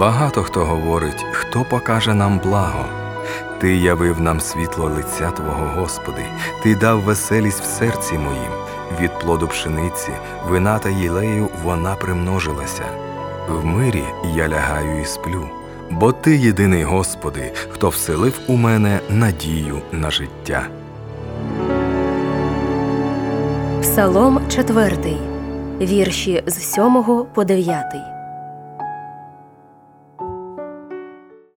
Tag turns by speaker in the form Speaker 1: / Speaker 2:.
Speaker 1: Багато хто говорить, хто покаже нам благо. Ти явив нам світло лиця Твого, Господи, Ти дав веселість в серці моїм. Від плоду пшениці, вина та єлею вона примножилася. В мирі я лягаю і сплю, бо Ти єдиний, Господи, хто вселив у мене надію на життя.
Speaker 2: Псалом 4, вірші з 7 по 9.